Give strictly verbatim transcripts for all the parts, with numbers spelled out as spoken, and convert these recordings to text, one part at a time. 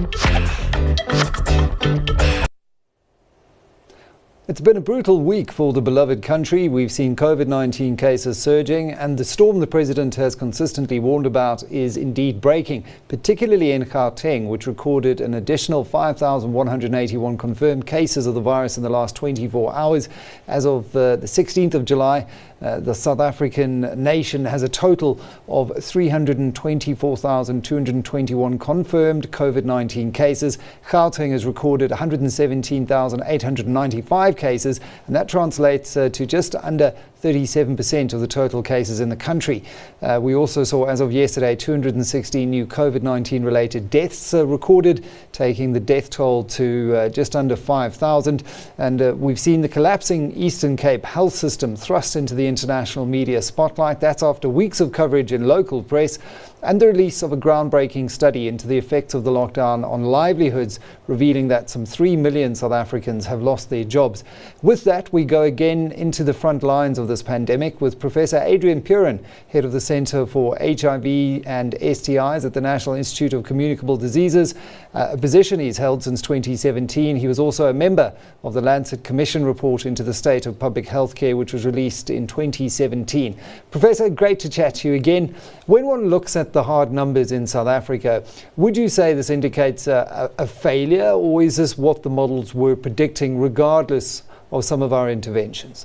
It's been a brutal week for the beloved country. We've seen COVID nineteen cases surging, and the storm the president has consistently warned about is indeed breaking, particularly in Gauteng, which recorded an additional five thousand one hundred eighty-one confirmed cases of the virus in the last twenty-four hours. As of uh, the sixteenth of July, Uh, the South African nation has a total of three hundred twenty-four thousand two hundred twenty-one confirmed COVID nineteen cases. Gauteng has recorded one hundred seventeen thousand eight hundred ninety-five cases, and that translates uh, to just under thirty-seven percent of the total cases in the country. Uh, we also saw, as of yesterday, two hundred sixteen new COVID nineteen related deaths uh, recorded, taking the death toll to uh, just under five thousand. And uh, we've seen the collapsing Eastern Cape health system thrust into the international media spotlight. That's after weeks of coverage in local press and the release of a groundbreaking study into the effects of the lockdown on livelihoods, revealing that some three million South Africans have lost their jobs. With that, we go again into the front lines of this pandemic with Professor Adrian Puren, head of the Centre for H I V and S T Is at the National Institute of Communicable Diseases, uh, a position he's held since twenty seventeen. He was also a member of the Lancet Commission report into the state of public health care, which was released in twenty seventeen. Professor, great to chat to you again. When one looks at the hard numbers in South Africa, would you say this indicates a, a, a failure, or is this what the models were predicting regardless of some of our interventions?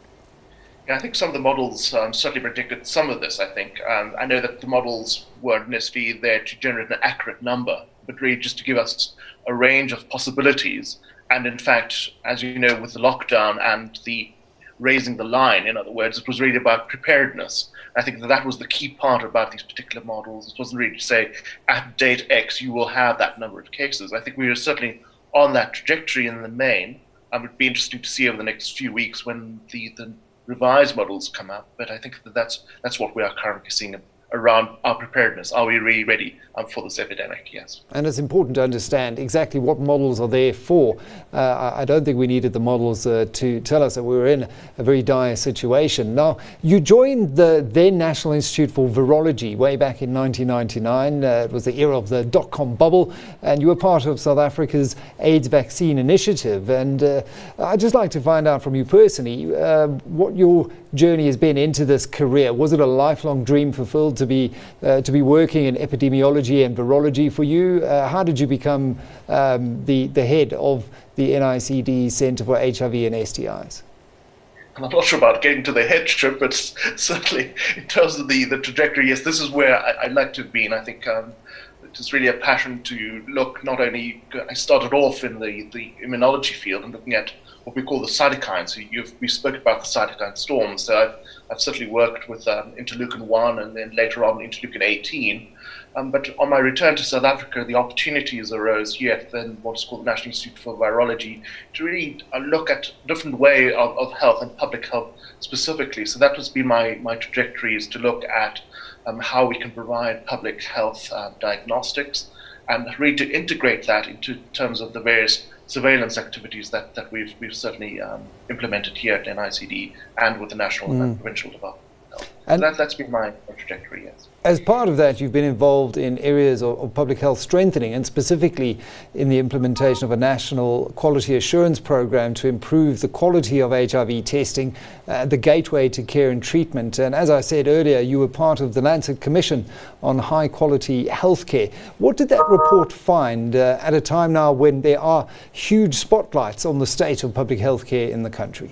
Yeah, I think some of the models um, certainly predicted some of this, I think. Um, I know that the models weren't necessarily there to generate an accurate number, but really just to give us a range of possibilities. And in fact, as you know, with the lockdown and the raising the line, in other words, it was really about preparedness. I think that that was the key part about these particular models. It wasn't really to say, at date X, you will have that number of cases. I think we are certainly on that trajectory in the main. Um, it'd be interesting to see over the next few weeks when the, the revised models come up. But I think that that's, that's what we are currently seeing around our preparedness. Are we really ready um, for this epidemic? Yes. And it's important to understand exactly what models are there for. Uh, I don't think we needed the models uh, to tell us that we were in a very dire situation. Now, you joined the then National Institute for Virology way back in nineteen ninety-nine. Uh, it was the era of the dot-com bubble, and you were part of South Africa's AIDS vaccine initiative. And uh, I'd just like to find out from you personally uh, what your journey has been into this career. Was it a lifelong dream fulfilled to be uh, to be working in epidemiology and virology for you? Uh, how did you become um, the, the head of the N I C D Centre for H I V and S T Is? I'm not sure about getting to the headship, but certainly in terms of the, the trajectory, yes, this is where I, I'd like to have been. I think um, it's really a passion to look, not only, I started off in the, the immunology field and looking at what we call the cytokines. So you've, we spoke about the cytokine storm. So I've, I've certainly worked with um, interleukin one and then later on interleukin eighteen. Um, but on my return to South Africa, the opportunities arose here at then what's called the National Institute for Virology to really uh, look at a different way of, of health and public health specifically. So that has been my, my trajectory, is to look at um, how we can provide public health uh, diagnostics and really to integrate that into terms of the various surveillance activities that, that we've, we've certainly um, implemented here at N I C D and with the national mm. and provincial development. And so that, that's been my, my trajectory, yes. As part of that, you've been involved in areas of, of public health strengthening, and specifically in the implementation of a national quality assurance program to improve the quality of H I V testing, uh, the gateway to care and treatment. And as I said earlier, you were part of the Lancet Commission on High Quality Healthcare. What did that report find uh, at a time now when there are huge spotlights on the state of public health care in the country?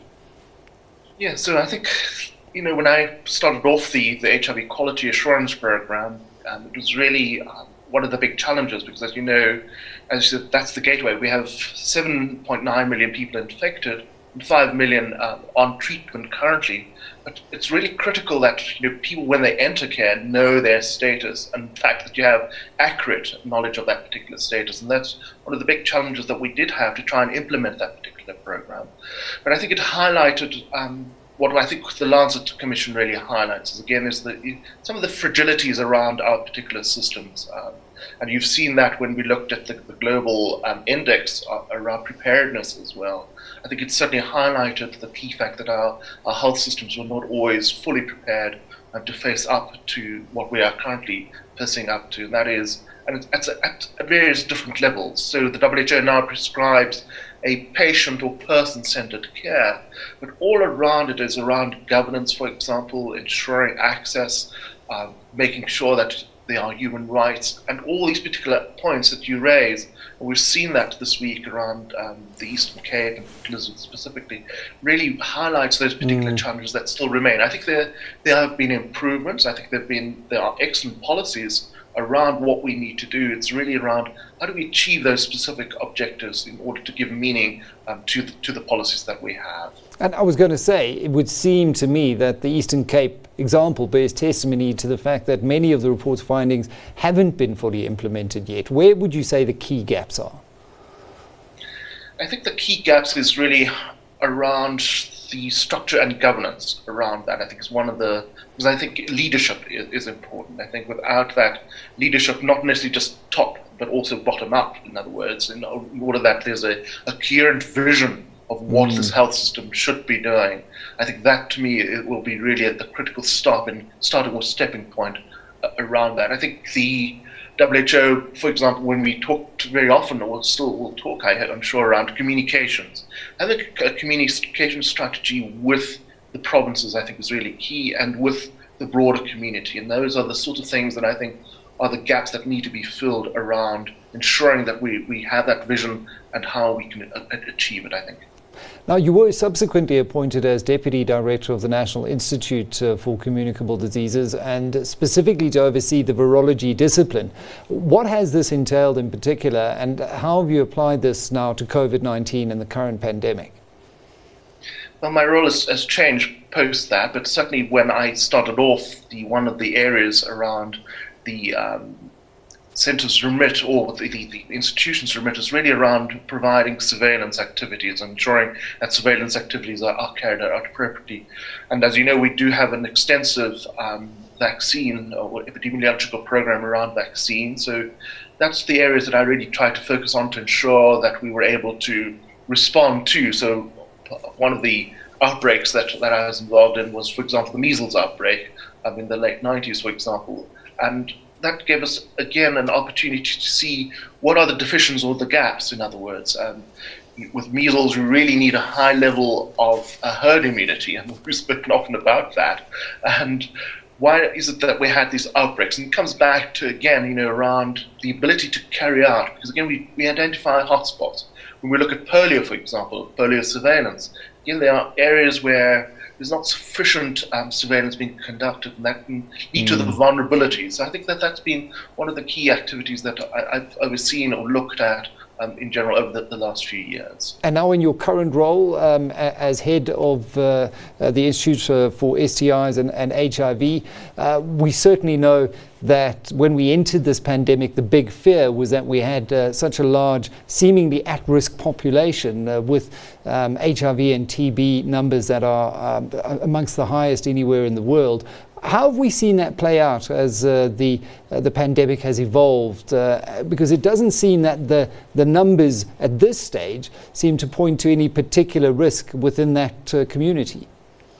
Yeah, so I think, you know, when I started off the, the H I V quality assurance program, um, it was really um, one of the big challenges because, as you know, as you said, that's the gateway. We have seven point nine million people infected and five million um, on treatment currently. But it's really critical that, you know, people, when they enter care, know their status, and in fact that you have accurate knowledge of that particular status. And that's one of the big challenges that we did have to try and implement that particular program. But I think it highlighted um, what I think the Lancet Commission really highlights is, again, is the, some of the fragilities around our particular systems. Um, and you've seen that when we looked at the, the global um, index around preparedness as well. I think it certainly highlighted the key fact that our, our health systems were not always fully prepared um, to face up to what we are currently facing up to, and that is and it's at, at various different levels. So the W H O now prescribes a patient or person-centered care, but all around it is around governance, for example, ensuring access, uh, making sure that there are human rights, and all these particular points that you raise. And we've seen that this week around um, the Eastern Cape and Lizard specifically, really highlights those particular mm. challenges that still remain. I think there there have been improvements. I think there have been there are excellent policies around what we need to do. It's really around how do we achieve those specific objectives in order to give meaning um, to the, to the policies that we have. And I was going to say, it would seem to me that the Eastern Cape example bears testimony to the fact that many of the report's findings haven't been fully implemented yet. Where would you say the key gaps are? I think the key gaps is really around the structure and governance around that. I think is one of the, because I think leadership is, is important. I think without that leadership, not necessarily just top, but also bottom up, in other words, in order that there's a, a coherent vision of what mm. this health system should be doing. I think that, to me, it will be really at the critical stop and starting or stepping point uh, around that. I think the W H O, for example, when we talk very often, or still will talk, I, I'm sure, around communications. I think a communication strategy with the provinces, I think, is really key, and with the broader community. And those are the sort of things that I think are the gaps that need to be filled around ensuring that we, we have that vision and how we can a- achieve it, I think. Now, you were subsequently appointed as Deputy Director of the National Institute uh, for Communicable Diseases, and specifically to oversee the virology discipline. What has this entailed in particular, and how have you applied this now to COVID nineteen and the current pandemic? Well, my role has, has changed post that, but certainly when I started off, the one of the areas around the um, centre's remit, or the, the, the institution's remit, is really around providing surveillance activities, ensuring that surveillance activities are, are carried out appropriately. And as you know, we do have an extensive um, vaccine or epidemiological program around vaccine. So that's the areas that I really tried to focus on to ensure that we were able to respond to. So one of the outbreaks that, that I was involved in was, for example, the measles outbreak um, in the late nineties, for example. And that gave us, again, an opportunity to see what are the deficiencies or the gaps, in other words. Um, with measles, we really need a high level of uh, herd immunity, and we've spoken often about that. And why is it that we had these outbreaks? And it comes back to, again, you know, around the ability to carry out, because, again, we, we identify hotspots. When we look at polio, for example, polio surveillance, again, there are areas where there's not sufficient um, surveillance being conducted, and that can lead mm. to the vulnerabilities. So I think that that's been one of the key activities that I, I've overseen or looked at um, in general over the, the last few years. And now in your current role um, as head of uh, uh, the Institute uh, for S T Is and, and H I V, uh, we certainly know that when we entered this pandemic, the big fear was that we had uh, such a large, seemingly at-risk population uh, with um, H I V and T B numbers that are um, amongst the highest anywhere in the world. How have we seen that play out as uh, the uh, the pandemic has evolved? Uh, because it doesn't seem that the the numbers at this stage seem to point to any particular risk within that uh, community.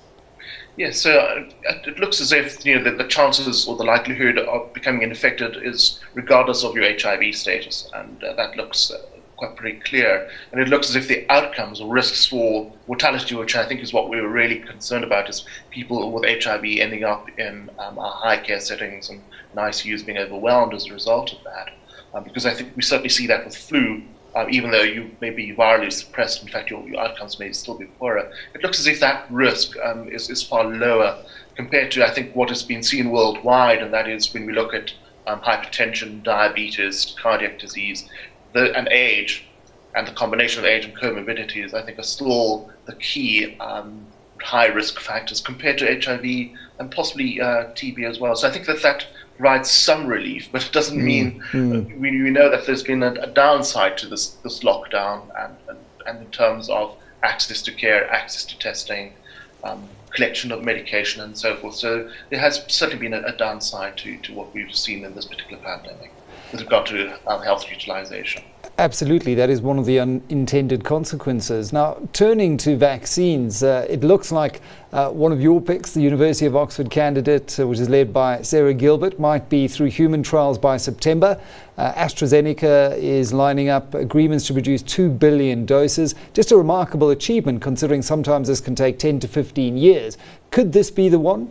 Yes, so uh, it looks as if, you know, the, the chances or the likelihood of becoming infected is regardless of your H I V status, and uh, that looks uh, quite pretty clear. And it looks as if the outcomes or risks for mortality, which I think is what we were really concerned about, is people with H I V ending up in um, our high care settings and, and I C Us being overwhelmed as a result of that. Um, because I think we certainly see that with flu. Um, even though you may be virally suppressed, in fact, your, your outcomes may still be poorer. It looks as if that risk um, is, is far lower compared to, I think, what has been seen worldwide, and that is when we look at um, hypertension, diabetes, cardiac disease, the, and age, and the combination of age and comorbidities, I think, are still the key um, high-risk factors compared to H I V and possibly uh, T B as well. So I think that that provides some relief, but it doesn't mean mm. uh, we, we know that there's been a, a downside to this this lockdown, and, and and in terms of access to care, access to testing, um, collection of medication, and so forth. So there has certainly been a, a downside to to what we've seen in this particular pandemic with regard to um, health utilization. Absolutely, that is one of the unintended consequences. Now, turning to vaccines, uh, it looks like uh, one of your picks, the University of Oxford candidate, uh, which is led by Sarah Gilbert, might be through human trials by September. Uh, AstraZeneca is lining up agreements to produce two billion doses. Just a remarkable achievement, considering sometimes this can take ten to fifteen years. Could this be the one?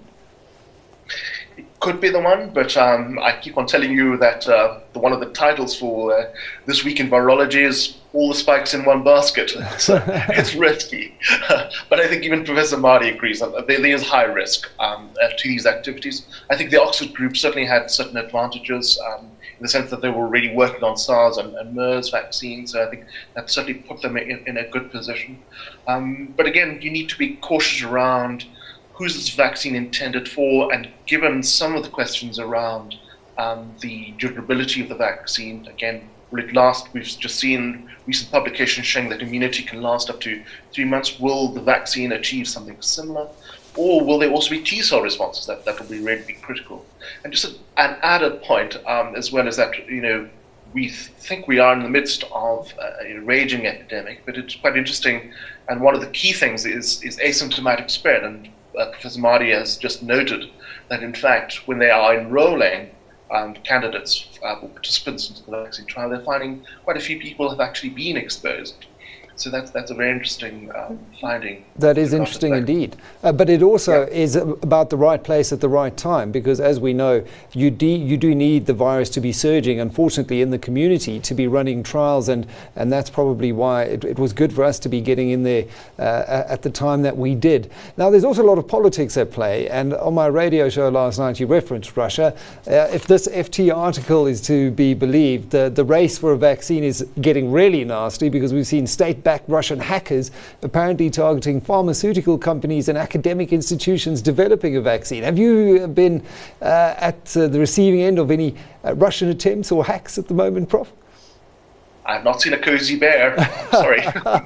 Could be the one, but um, I keep on telling you that uh, the, one of the titles for uh, this week in virology is all the spikes in one basket. So it's risky. But I think even Professor Marty agrees that there is high risk um, to these activities. I think the Oxford group certainly had certain advantages um, in the sense that they were already working on SARS and, and MERS vaccines. So I think that certainly put them in, in a good position. Um, but again, you need to be cautious around who's this vaccine intended for, and given some of the questions around um, the durability of the vaccine, again, will it last? We've just seen recent publications showing that immunity can last up to three months. Will the vaccine achieve something similar? Or will there also be T-cell responses? That, that will be really critical. And just an added point, um, as well as that, you know, we th- think we are in the midst of a raging epidemic, but it's quite interesting. And one of the key things is, is asymptomatic spread. And Uh, Professor Marty has just noted that, in fact, when they are enrolling um, candidates uh, or participants into the vaccine trial, they're finding quite a few people have actually been exposed. So that's that's a very interesting um, finding. That is interesting indeed. Uh, but it also yeah. is about the right place at the right time, because as we know, you, de- you do need the virus to be surging, unfortunately, in the community to be running trials, and, and that's probably why it, it was good for us to be getting in there uh, at the time that we did. Now, there's also a lot of politics at play, and on my radio show last night, you referenced Russia. Uh, if this F T article is to be believed, the, the race for a vaccine is getting really nasty, because we've seen state backed Russian hackers apparently targeting pharmaceutical companies and academic institutions developing a vaccine. Have you been uh, at uh, the receiving end of any uh, Russian attempts or hacks at the moment, Professor? I've not seen a cozy bear. Sorry.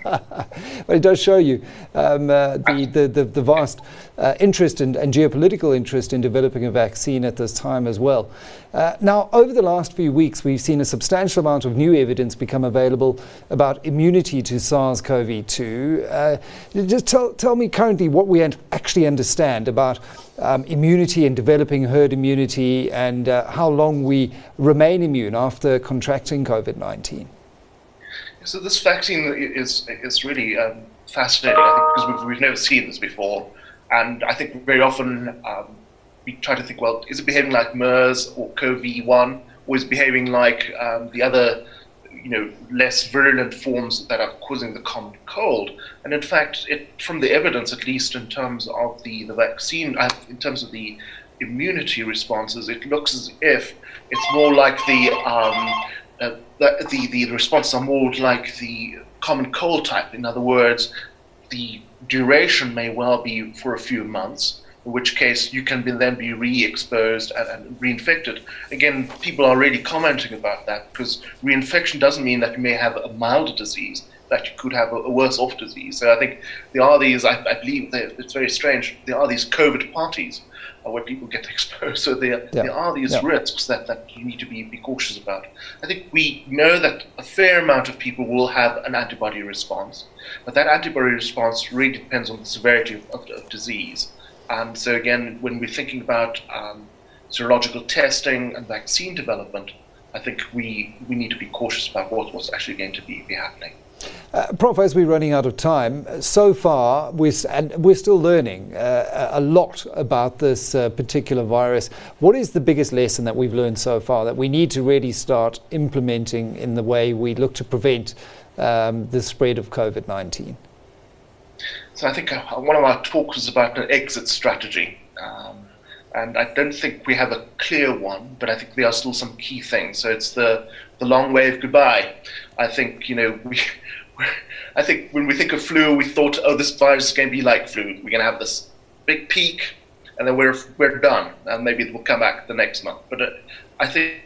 But it does show you um, uh, the, the, the, the vast uh, interest and, and geopolitical interest in developing a vaccine at this time as well. Uh, now, over the last few weeks, we've seen a substantial amount of new evidence become available about immunity to SARS CoV two. Uh, just tell, tell me currently what we actually understand about um, immunity and developing herd immunity, and uh, how long we remain immune after contracting COVID nineteen. So this vaccine is is really um, fascinating, I think, because we've, we've never seen this before. And I think very often um, we try to think, well, is it behaving like MERS or C O V one, or is it behaving like um, the other, you know, less virulent forms that are causing the common cold? And in fact, it, from the evidence, at least in terms of the, the vaccine, uh, in terms of the immunity responses, it looks as if it's more like the um, Uh, the, the, the responses are more like the common cold type. In other words, the duration may well be for a few months, in which case you can be, then be re-exposed and, and reinfected. Again, people are really commenting about that, because reinfection doesn't mean that you may have a milder disease, that you could have a, a worse off disease. So I think there are these, I, I believe that it's very strange, there are these COVID parties uh, where people get exposed. So there, yeah. there are these yeah. risks that, that you need to be, be cautious about. I think we know that a fair amount of people will have an antibody response, but that antibody response really depends on the severity of, of, of disease. And so again, when we're thinking about um, serological testing and vaccine development, I think we, we need to be cautious about what, what's actually going to be, be happening. Uh, Prof, as we're running out of time, so far we're, and we're still learning uh, a lot about this uh, particular virus. What is the biggest lesson that we've learned so far that we need to really start implementing in the way we look to prevent um, the spread of COVID nineteen? So I think uh, one of our talks was about an exit strategy. Um, and I don't think we have a clear one, but I think there are still some key things. So it's the, the long wave goodbye. I think, you know, we... I think when we think of flu, we thought, oh, this virus is going to be like flu. We're going to have this big peak, and then we're we're done, and maybe it will come back the next month. But uh, I think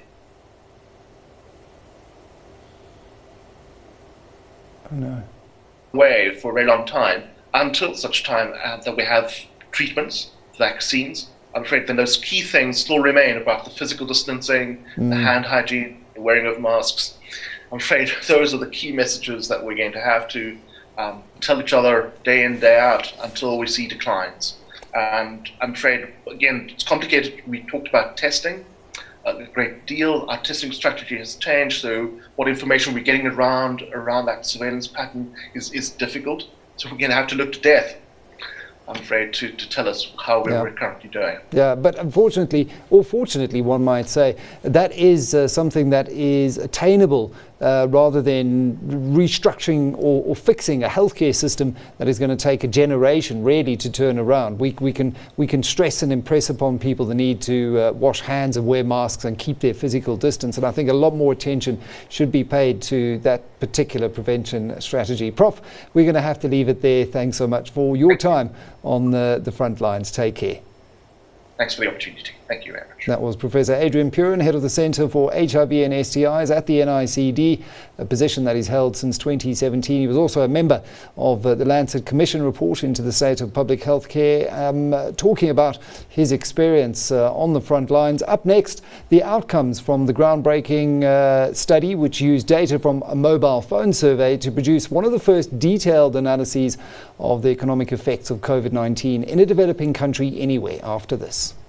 oh, no. way for a very long time, until such time uh, that we have treatments, vaccines. I'm afraid then those key things still remain about the physical distancing, mm. the hand hygiene, the wearing of masks. I'm afraid those are the key messages that we're going to have to um, tell each other day in, day out until we see declines. And I'm afraid, again, it's complicated. We talked about testing a great deal. Our testing strategy has changed, so what information we're getting around around that surveillance pattern is, is difficult. So we're going to have to look to death, I'm afraid, to, to tell us how we're, Yeah. we're currently doing. Yeah, but unfortunately, or fortunately, one might say, that is uh, something that is attainable uh, rather than restructuring or, or fixing a healthcare system that is going to take a generation really to turn around. We, we can we can stress and impress upon people the need to uh, wash hands and wear masks and keep their physical distance. And I think a lot more attention should be paid to that particular prevention strategy. Prof, we're going to have to leave it there. Thanks so much for your time on the, the front lines. Take care. Thanks for the opportunity. Thank you very much. That was Professor Adrian Purin, head of the Centre for H I V and S T Is at the N I C D, a position that he's held since twenty seventeen. He was also a member of uh, the Lancet Commission report into the state of public health care, um, uh, talking about his experience uh, on the front lines. Up next, the outcomes from the groundbreaking uh, study, which used data from a mobile phone survey to produce one of the first detailed analyses of the economic effects of COVID nineteen in a developing country anywhere. After this.